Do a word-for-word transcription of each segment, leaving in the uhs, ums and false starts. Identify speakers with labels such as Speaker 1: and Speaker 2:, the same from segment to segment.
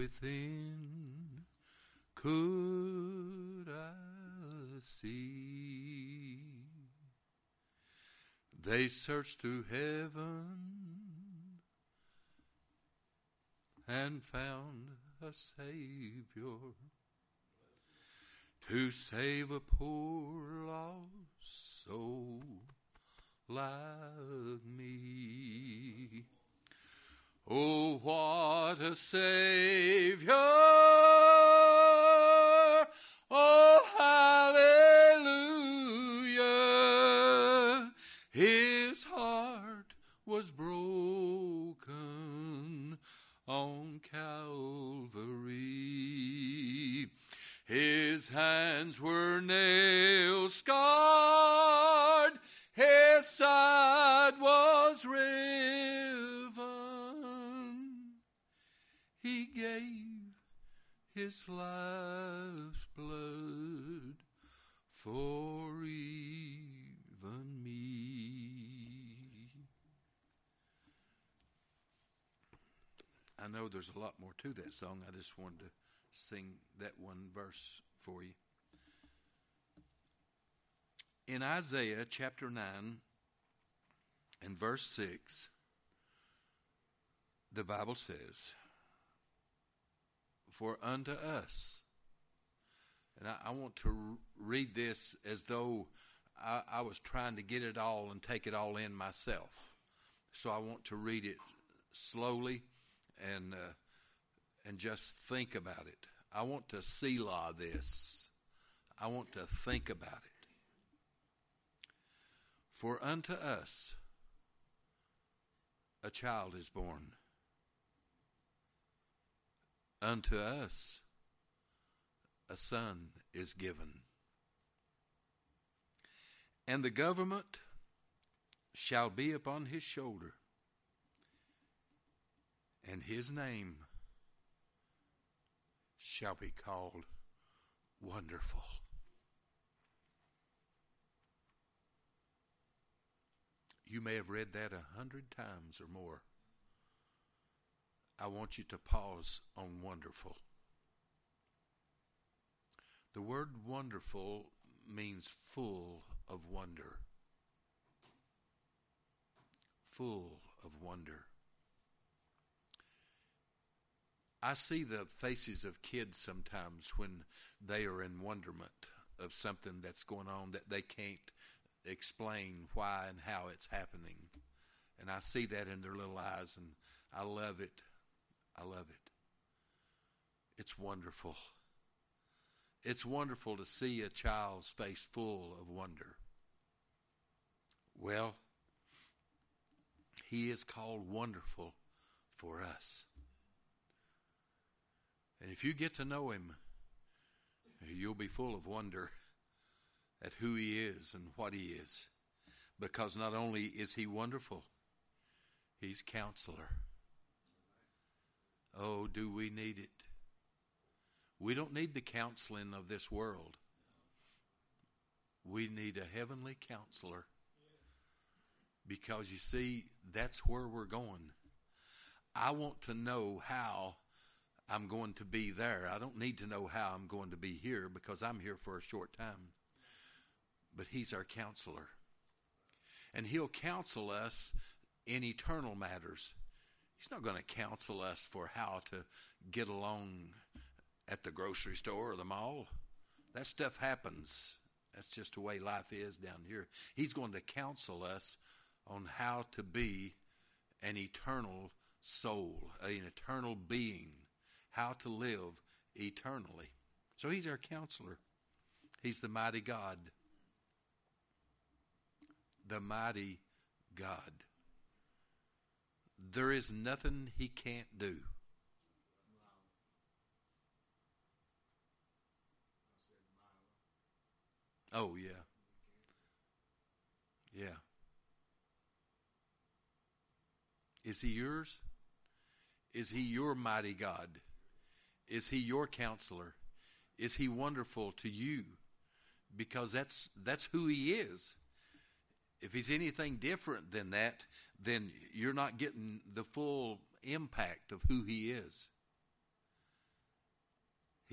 Speaker 1: within could I see. They searched through heaven and found a Savior to save a poor lost soul like me. Oh, what a Savior! Oh, hallelujah! His heart was broken on Calvary. His hands were nail scarred. His side was riven. He gave his life's blood for even me. I know there's a lot more to that song. I just wanted to sing that one verse for you. In Isaiah chapter nine and verse six, the Bible says, for unto us, and I, I want to read this as though I, I was trying to get it all and take it all in myself. So I want to read it slowly and uh, and just think about it. I want to Selah this. I want to think about it. For unto us a child is born. Unto us a son is given. And the government shall be upon his shoulder, and his name shall be called Wonderful. You may have read that a hundred times or more. I want you to pause on wonderful. The word wonderful means full of wonder. Full of wonder. I see the faces of kids sometimes when they are in wonderment of something that's going on that they can't explain why and how it's happening. And I see that in their little eyes, and I love it. I love it. It's wonderful. It's wonderful to see a child's face full of wonder. Well, he is called Wonderful for us. And if you get to know him, you'll be full of wonder at who he is and what he is. Because not only is he wonderful, he's Counselor. Oh, do we need it? We don't need the counseling of this world. We need a heavenly Counselor. Because you see, that's where we're going. I want to know how I'm going to be there. I don't need to know how I'm going to be here because I'm here for a short time. But he's our Counselor. And he'll counsel us in eternal matters. He's not going to counsel us for how to get along at the grocery store or the mall. That stuff happens. That's just the way life is down here. He's going to counsel us on how to be an eternal soul, an eternal being, how to live eternally. So he's our Counselor. He's the mighty God. The mighty God. There is nothing he can't do. Oh, yeah. Yeah. Is he yours? Is he your mighty God? Is he your Counselor? Is he wonderful to you? Because that's that's who he is. If he's anything different than that, then you're not getting the full impact of who he is.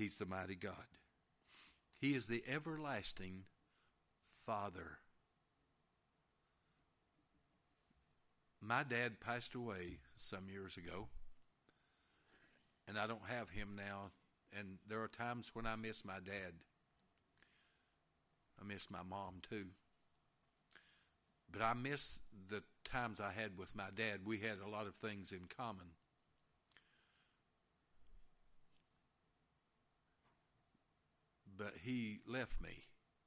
Speaker 1: He's the mighty God. He is the everlasting Father. My dad passed away some years ago, and I don't have him now. And there are times when I miss my dad. I miss my mom too. But I miss the times I had with my dad. We had a lot of things in common. But he left me.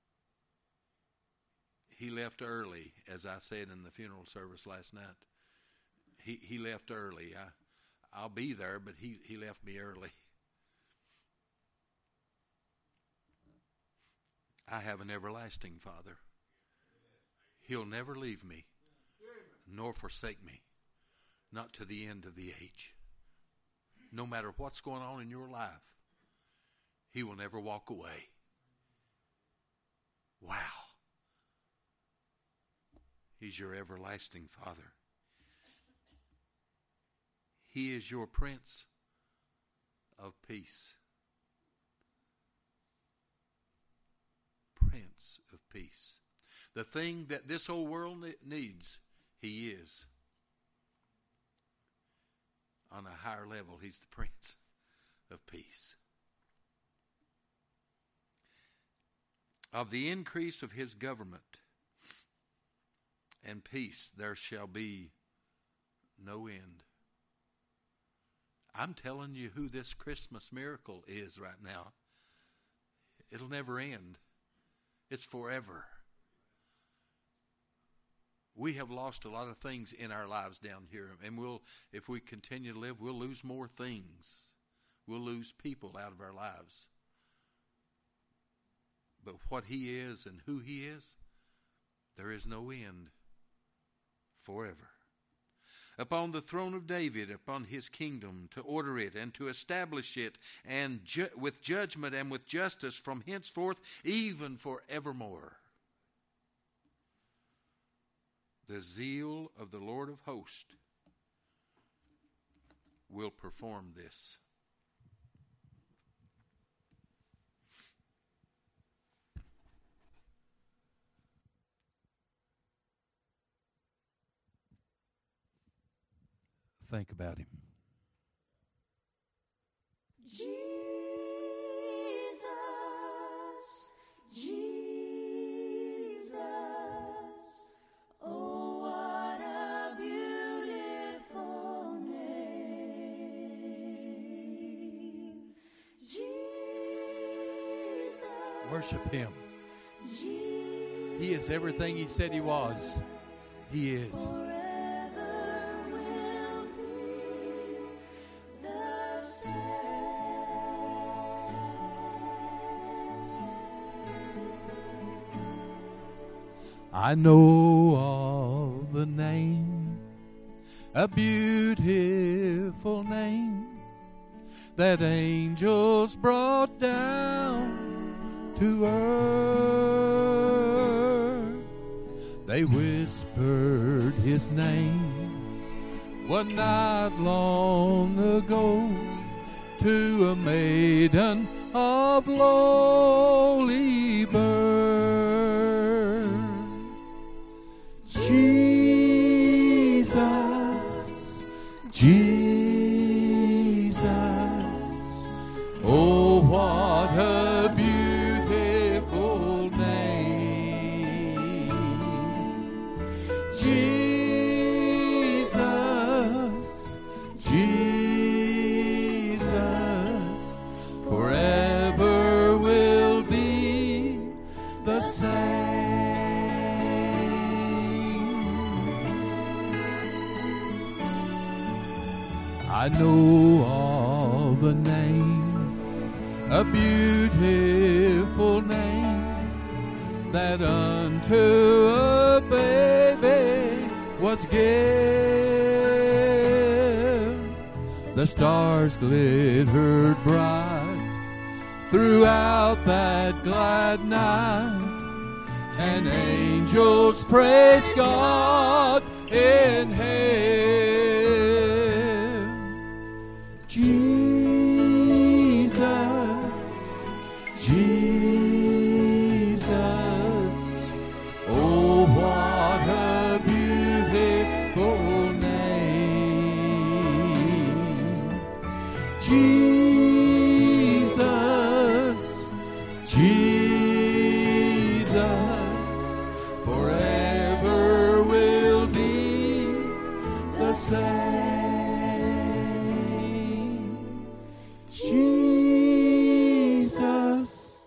Speaker 1: He left early, as I said in the funeral service last night. He he left early. I, I'll be there, but he, he left me early. I have an everlasting Father. He'll never leave me, nor forsake me, not to the end of the age. No matter what's going on in your life, He will never walk away. Wow. He's your everlasting Father. He is your Prince of Peace. Prince of Peace. The thing that this whole world needs, He is. On a higher level, He's the Prince of Peace. Of the increase of His government and peace there shall be no end. I'm telling you who this Christmas miracle is right now. It'll never end. It's forever. We have lost a lot of things in our lives down here, and we'll, if we continue to live, we'll lose more things. We'll lose people out of our lives. But what He is and who He is, there is no end. Forever. Upon the throne of David, upon His kingdom, to order it and to establish it, and ju- with judgment and with justice from henceforth, even forevermore. The zeal of the Lord of hosts will perform this. Think about Him.
Speaker 2: Jesus, Jesus, oh what a beautiful name. Jesus.
Speaker 3: Worship Him.
Speaker 2: Jesus,
Speaker 3: He is everything He said He was. He is. I know of a name, a beautiful name, that angels brought down to earth. They whispered His name one night long ago to a maiden of lowly birth. Jesus, Jesus, oh what a beautiful name. Jesus, Jesus, forever will be the same. I know of a name, a beautiful name, that unto a baby was given. The stars glittered bright throughout that glad night, and angels praised God in heaven. Jesus, Jesus, Jesus, forever will be the same. Jesus,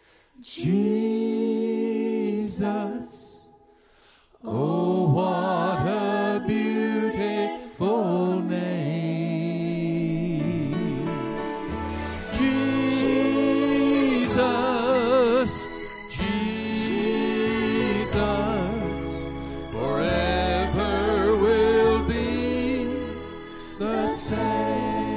Speaker 3: Jesus, oh, what a beautiful name. Jesus, Jesus, forever will be the same.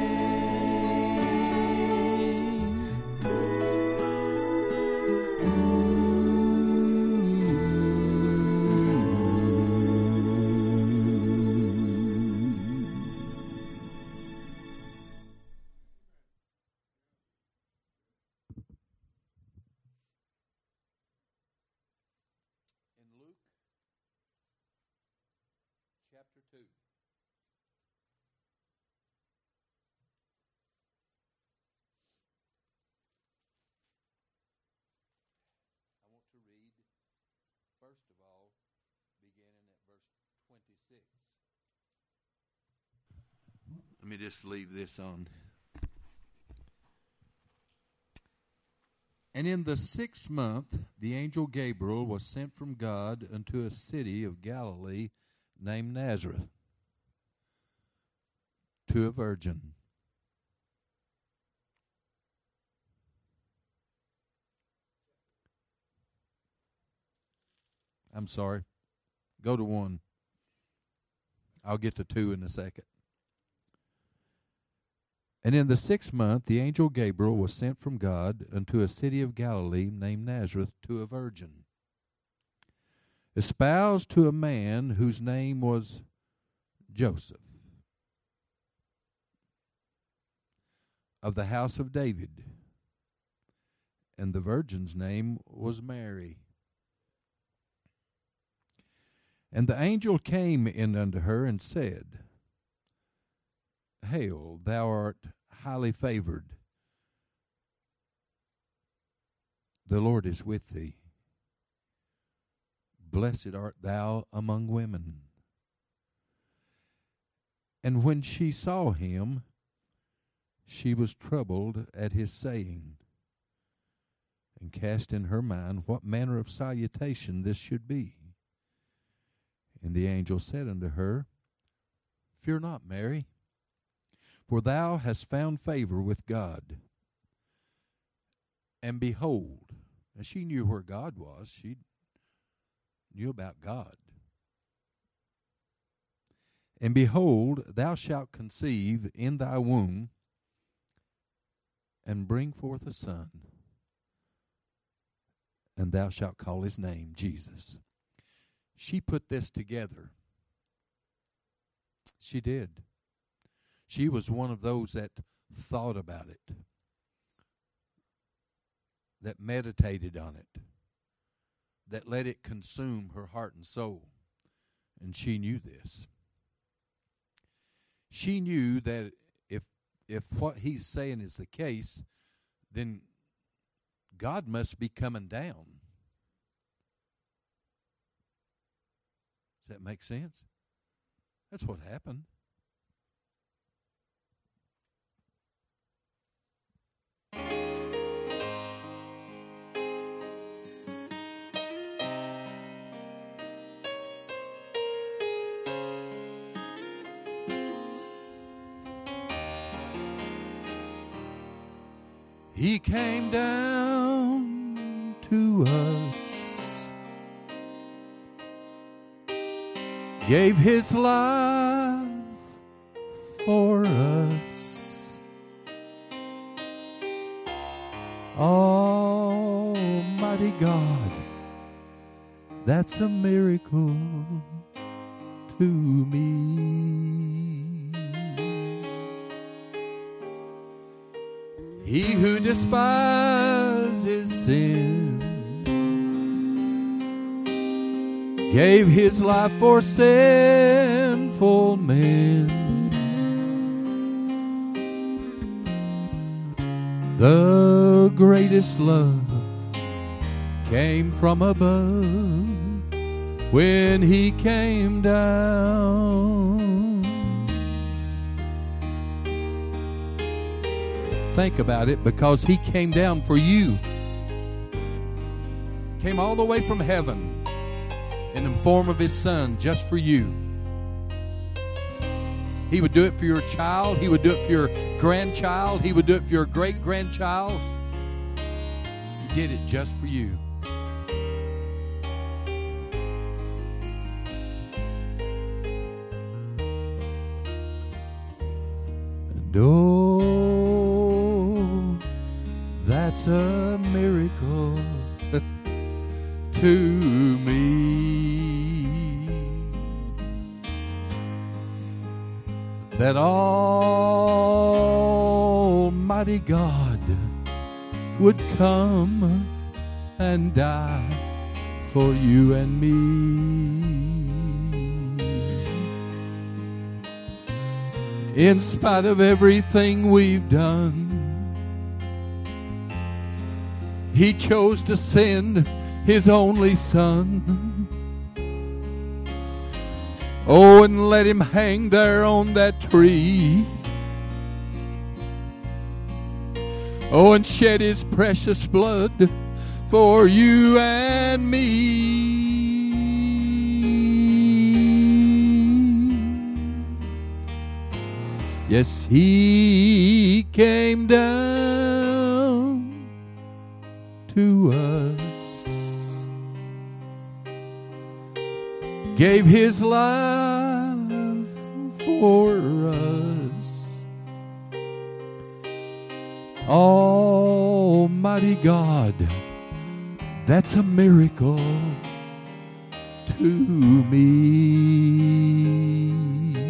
Speaker 3: In Luke chapter two. I want to read, first of all, beginning at verse twenty-six.
Speaker 1: Let me just leave this on.
Speaker 3: And in the sixth month, the angel Gabriel was sent from God unto a city of Galilee named Nazareth, to a virgin. I'm sorry. Go to one. I'll get to two in a second. And in the sixth month, the angel Gabriel was sent from God unto a city of Galilee named Nazareth, to a virgin, espoused to a man whose name was Joseph, of the house of David. And the virgin's name was Mary. And the angel came in unto her and said, Hail, thou art highly favored. The Lord is with thee. Blessed art thou among women. And when she saw him, she was troubled at his saying, and cast in her mind what manner of salutation this should be. And the angel said unto her, Fear not, Mary, for thou hast found favor with God. And behold, and she knew where God was. She knew about God. And behold, thou shalt conceive in thy womb, and bring forth a son, and thou shalt call his name Jesus. She put this together. She did. She was one of those that thought about it, that meditated on it, that let it consume her heart and soul. And she knew this. She knew that if if what he's saying is the case, then God must be coming down. Does that make sense? That's what happened. He came down to us, gave his life for us. Almighty God, that's a miracle to me. He who despises sin gave his life for sinful men. The greatest love came from above when he came down. Think about it, because he came down for you. Came all the way from heaven in the form of his son just for you. He would do it for your child. He would do it for your grandchild. He would do it for your great-grandchild. He did it just for you. And oh, that's a miracle to me, that Almighty God would come and die for you and me. In spite of everything we've done, he chose to send his only son. Oh, and let him hang there on that tree. Oh, and shed his precious blood for you and me. Yes, he came down to us, gave his life for us. Almighty God, that's a miracle to me.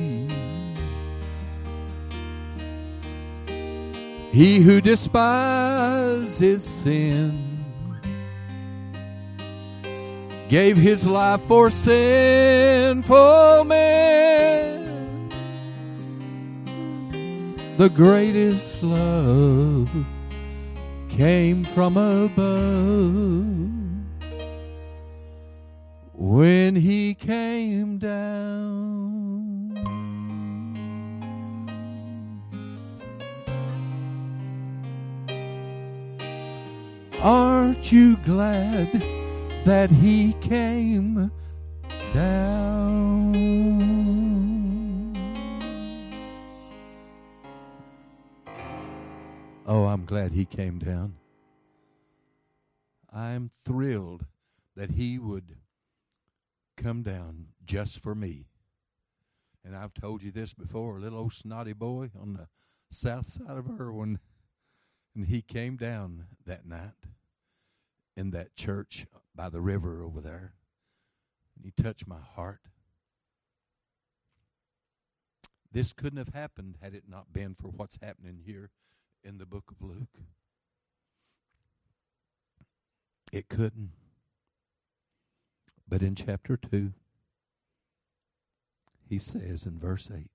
Speaker 3: He who despises sin gave his life for sinful men. The greatest love came from above when he came down. Aren't you glad that he came down? Oh, I'm glad he came down. I'm thrilled that he would come down just for me. And I've told you this before, a little old snotty boy on the south side of Irwin, and he came down that night in that church by the river over there, and he touched my heart. This couldn't have happened had it not been for what's happening here in the book of Luke. It couldn't. But in chapter two, he says in verse eight,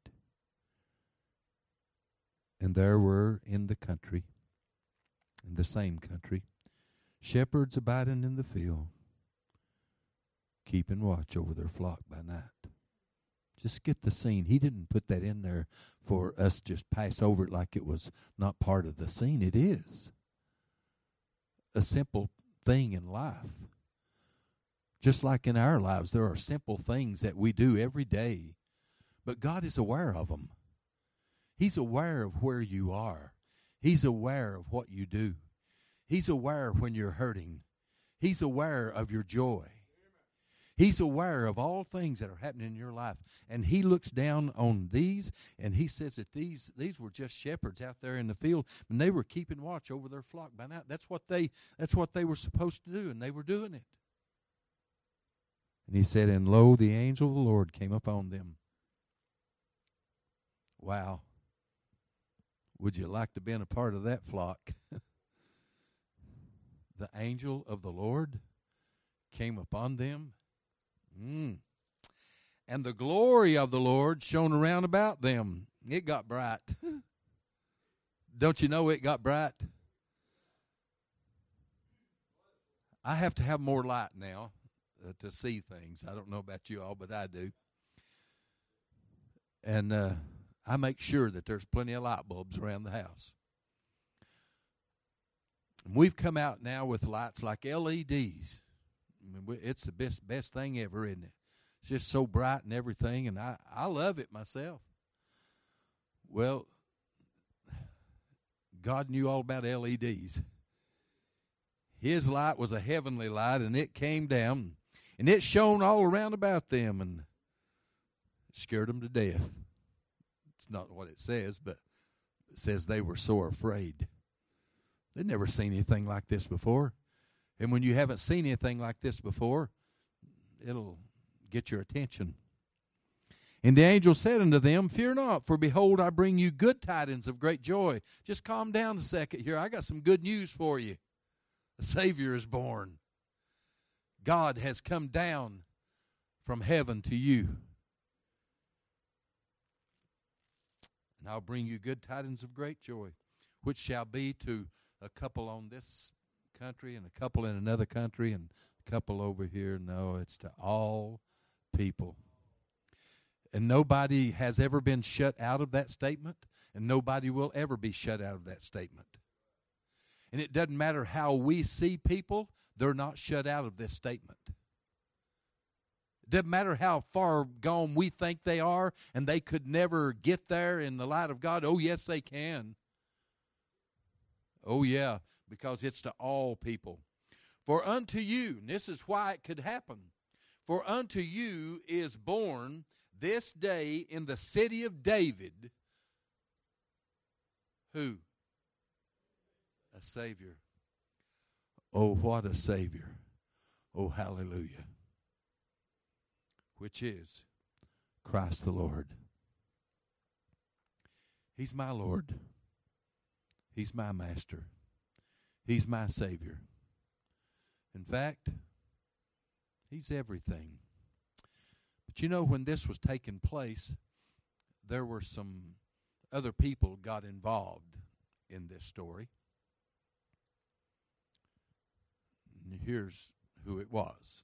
Speaker 3: and there were in the country, in the same country, shepherds abiding in the field, keeping watch over their flock by night. Just get the scene. He didn't put that in there for us to just pass over it like it was not part of the scene. It is a simple thing in life. Just like in our lives, there are simple things that we do every day, but God is aware of them. He's aware of where you are. He's aware of what you do. He's aware when you're hurting. He's aware of your joy. He's aware of all things that are happening in your life. And he looks down on these, and he says that these these were just shepherds out there in the field, and they were keeping watch over their flock by night. That's what they that's what they were supposed to do, and they were doing it. And he said, and lo, the angel of the Lord came upon them. Wow. Would you like to be in a part of that flock? The angel of the Lord came upon them. Mm. And the glory of the Lord shone around about them. It got bright. Don't you know it got bright? I have to have more light now uh, to see things. I don't know about you all, but I do. And uh, I make sure that there's plenty of light bulbs around the house. And we've come out now with lights like L E Ds. I mean, we, it's the best best thing ever, isn't it? It's just so bright and everything, and I, I love it myself. Well, God knew all about L E Ds. His light was a heavenly light, and it came down, and it shone all around about them, and it scared them to death. It's not what it says, but it says they were sore afraid. They'd never seen anything like this before. And when you haven't seen anything like this before, it'll get your attention. And the angel said unto them, Fear not, for behold, I bring you good tidings of great joy. Just calm down a second here. I got some good news for you. A Savior is born. God has come down from heaven to you. And I'll bring you good tidings of great joy, which shall be to a couple on this country and a couple in another country and a couple over here. No, it's to all people. And nobody has ever been shut out of that statement, and nobody will ever be shut out of that statement. And it doesn't matter how we see people, they're not shut out of this statement. It doesn't matter how far gone we think they are, and they could never get there in the light of God. Oh, yes, they can. Oh, yeah, because it's to all people. For unto you, and this is why it could happen, for unto you is born this day in the city of David, who? A Savior. Oh, what a Savior. Oh, hallelujah. Which is Christ the Lord. He's my Lord. He's my Master. He's my Savior. In fact, He's everything. But you know, when this was taking place, there were some other people got involved in this story. And here's who it was.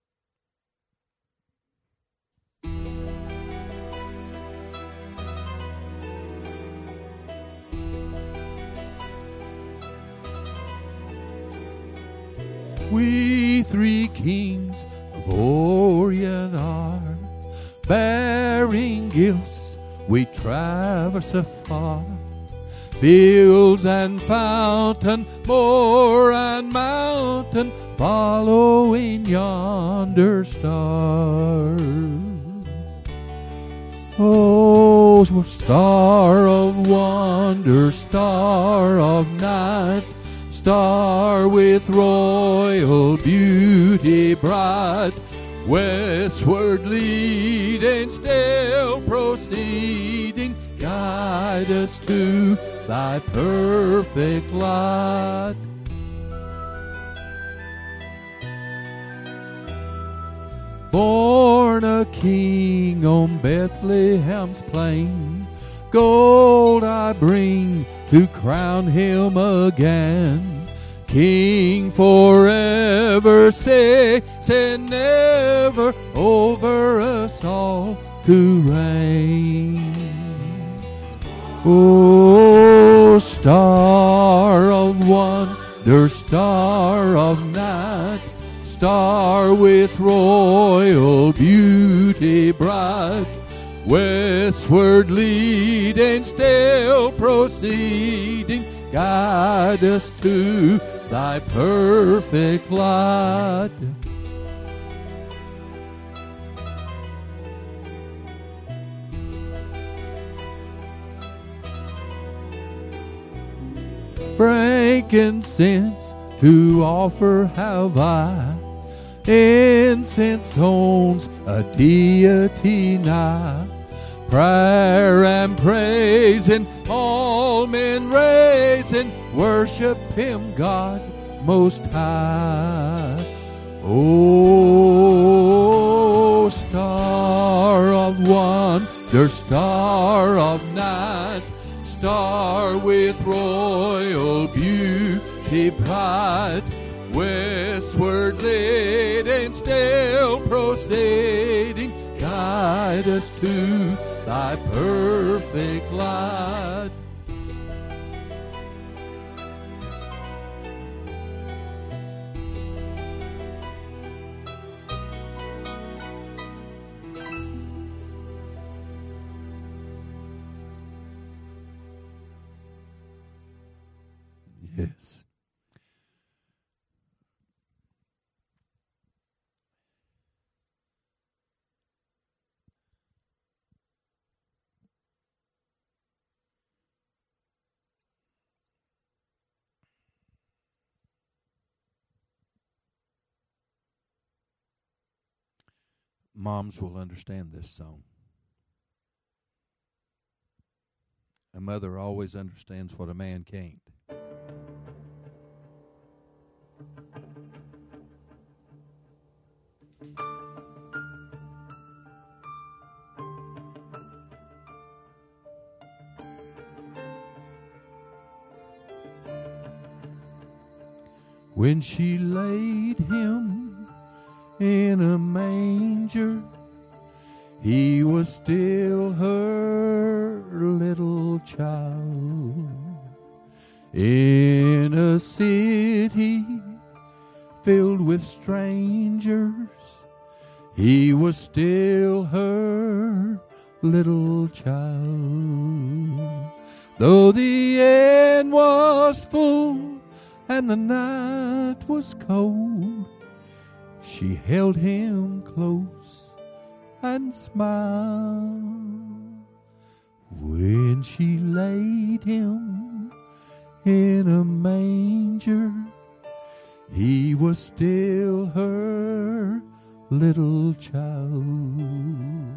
Speaker 3: We three kings of Orient are, bearing gifts we traverse afar, fields and fountain, moor and mountain, following yonder star. Oh, star of wonder, star of night, star with royal beauty bright, westward leading, still proceeding, guide us to thy perfect light. Born a king on Bethlehem's plain, gold I bring to crown him again. King forever, say, say never, over us all to reign. Oh, star of wonder, star of night, star with royal beauty bright, westward leading, still proceeding, guide us to thy perfect light. Frankincense to offer have I, incense owns a deity nigh, prayer and praising, all men raising, worship him, God most high. Oh, star of wonder, star of night, star with royal beauty bright, westward upwardly and still proceeding, guide us to thy perfect light. Yes. Moms will understand this song. A mother always understands what a man can't. When she laid him in a manger, he was still her little child. In a city filled with strangers, he was still her little child. Though the end was full and the night was cold, she held him close and smiled. When she laid him in a manger, he was still her little child.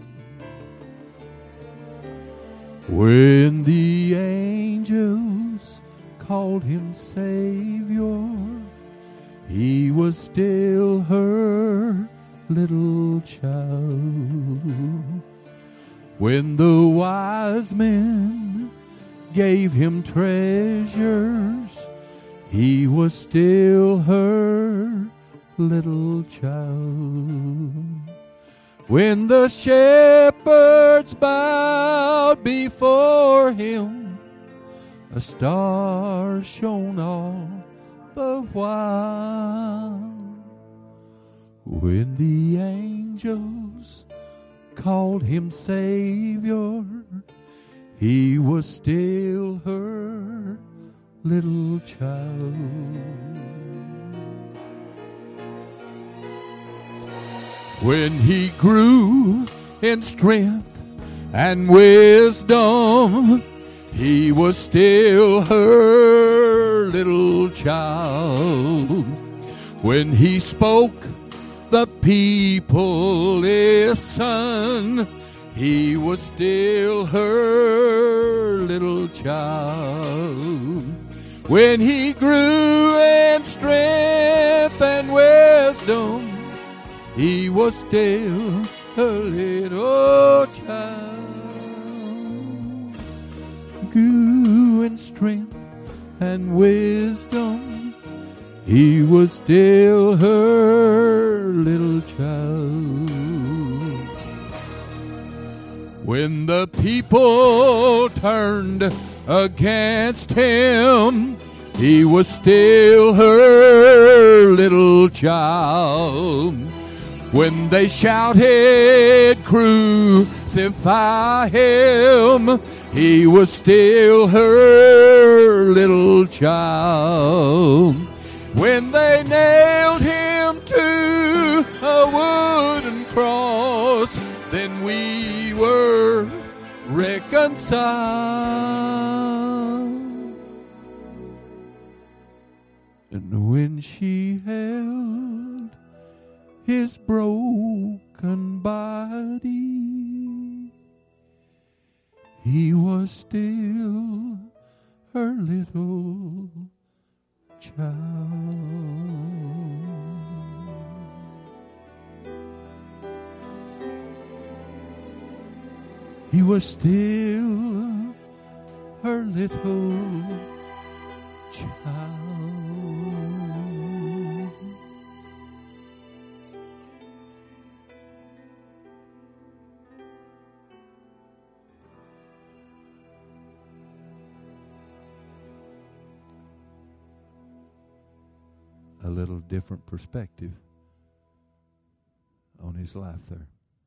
Speaker 3: When the angels called him Savior, he was still her little child. When the wise men gave him treasures, he was still her little child. When the shepherds bowed before him, a star shone all the while. When the angels called him Savior, he was still her little child. When he grew in strength and wisdom, he was still her little child. When he spoke, the people listened. He was still her little child. When he grew in strength and wisdom, he was still her little child. Grew in strength and wisdom, he was still her little child. When the people turned against him, he was still her little child. When they shouted, "Crucify him," he was still her little child. When they nailed him to a wooden cross, then we were reconciled. And when she held his broken body, he was still her little child. He was still her little child. a little different perspective on his life there.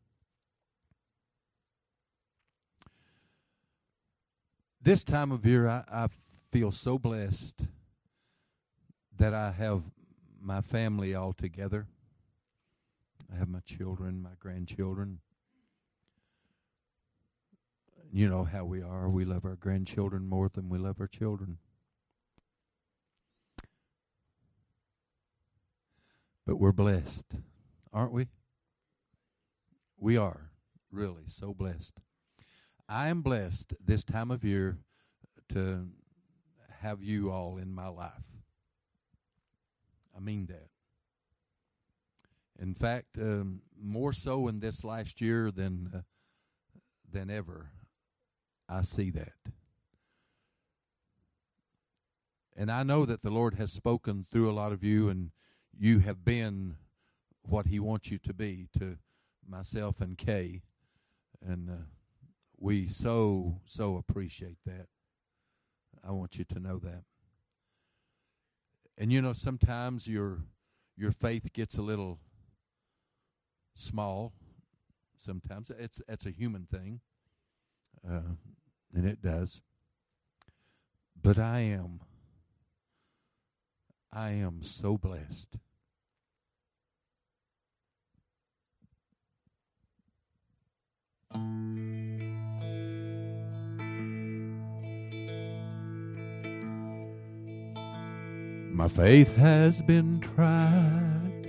Speaker 3: This time of year, I, I feel so blessed that I have my family all together. I have my children, my grandchildren. You know how we are. We love our grandchildren more than we love our children. But we're blessed, aren't we? We are really so blessed. I am blessed this time of year to have you all in my life. I mean that. In fact, um, more so in this last year than uh, than ever, I see that. And I know that the Lord has spoken through a lot of you, and you have been what He wants you to be to myself and Kay. And uh, we so, so appreciate that. I want you to know that. And you know, sometimes your your faith gets a little small. Sometimes it's it's a human thing, uh, and it does. But I am, I am so blessed. My faith has been tried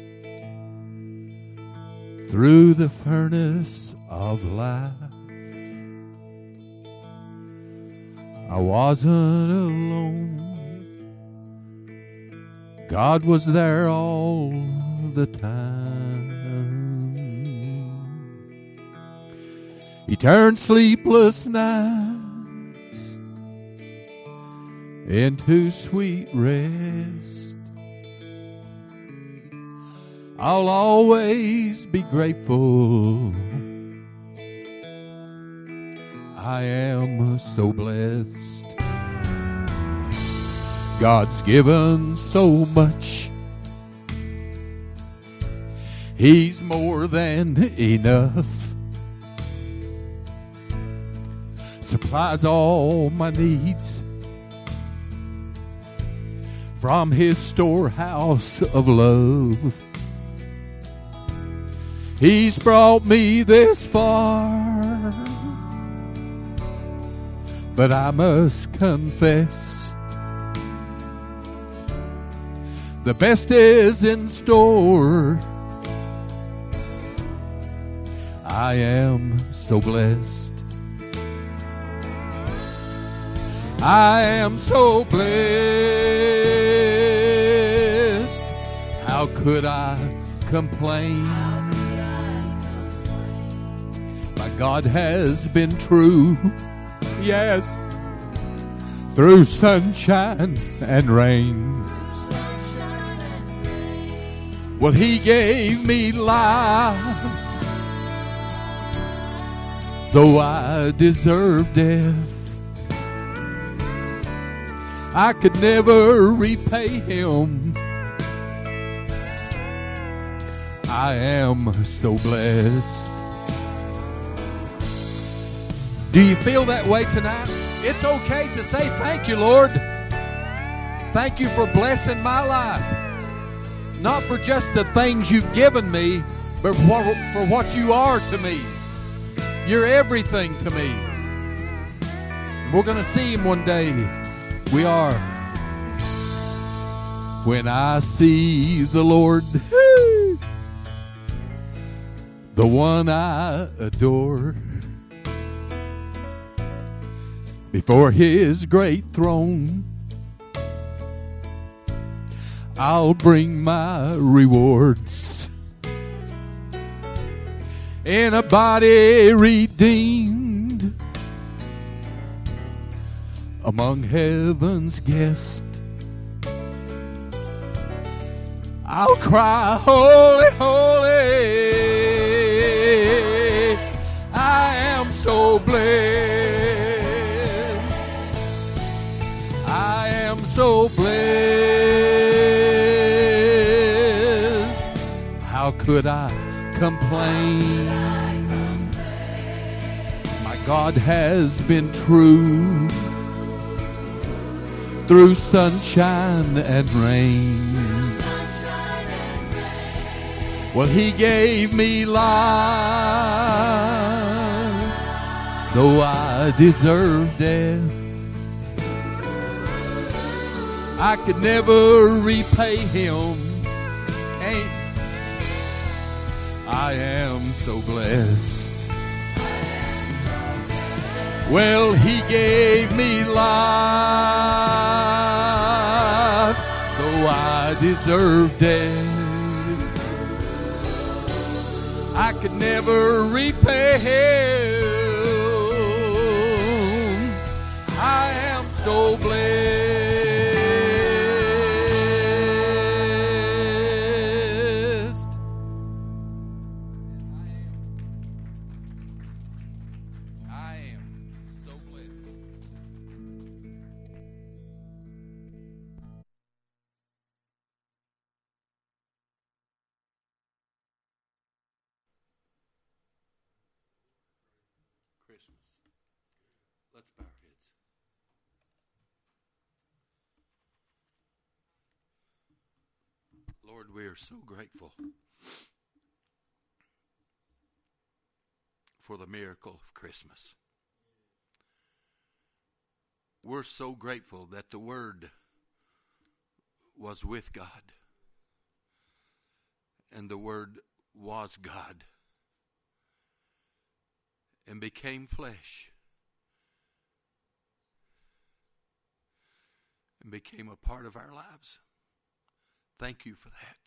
Speaker 3: through the furnace of life. I wasn't alone. God was there all the time. He turned sleepless nights into sweet rest. I'll always be grateful. I am so blessed. God's given so much. He's more than enough. Supplies all my needs from His storehouse of love. He's brought me this far, but I must confess the best is in store. I am so blessed. I am so blessed. How could I complain? My God has been true. Yes. Through sunshine and rain. Well, He gave me life, though I deserved death. I could never repay Him. I am so blessed. Do you feel that way tonight? It's okay to say thank you, Lord. Thank you for blessing my life. Not for just the things you've given me, but for, for what you are to me. You're everything to me. We're going to see Him one day. We are. When I see the Lord, the one I adore, before His great throne, I'll bring my rewards in a body redeemed among heaven's guests. I'll cry, holy, holy. I am so blessed. I am so blessed. could I complain? My God has been true through sunshine and rain. Well, He gave me life, though I deserved death. I could never repay Him. Can't. I am so blessed. Well, He gave me life, though I deserved death. I could never repay Him. I am so blessed. I am so blessed.
Speaker 1: Christmas. Let's bow our heads. Lord, we are so grateful for the miracle of Christmas. We're so grateful that the Word was with God, and the Word was God, and became flesh, and became a part of our lives. Thank you for that.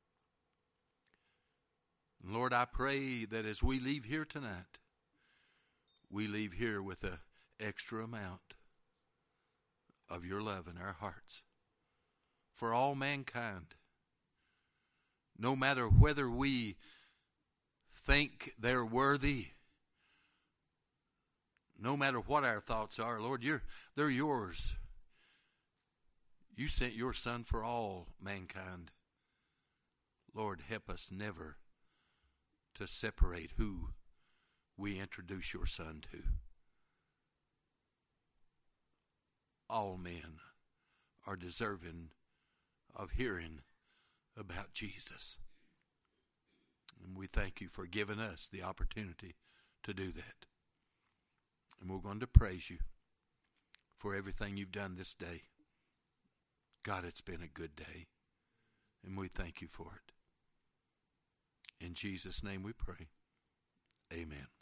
Speaker 1: Lord, I pray that as we leave here tonight, we leave here with an extra amount of your love in our hearts for all mankind. No matter whether we think they're worthy, no matter what our thoughts are, Lord, you're, they're yours. You sent your Son for all mankind. Lord, help us never to separate who we introduce your Son to. All men are deserving of hearing about Jesus. And we thank you for giving us the opportunity to do that. And we're going to praise you for everything you've done this day. God, it's been a good day, and we thank you for it. In Jesus' name we pray. Amen.